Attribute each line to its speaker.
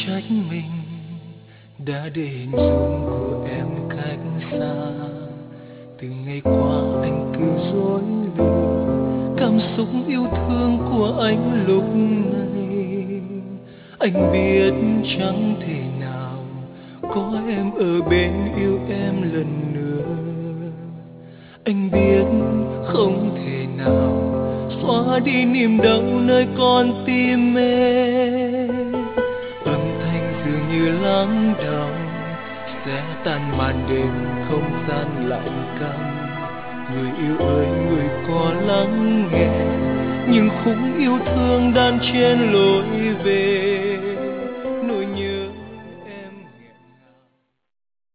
Speaker 1: trách mình đã để hình dung của em cách xa. Từ ngày qua anh cứ dối lừa cảm xúc yêu thương của anh lúc này. Anh biết chẳng thể nào có em ở bên yêu em lần nữa. Anh biết không thể nào xóa đi niềm đau nơi con tim em. Âm thanh dường như lắng đọng sẽ tan màn đêm không gian lạnh căm. Người yêu ơi, người có lắng nghe những khúc yêu thương đan trên lối về.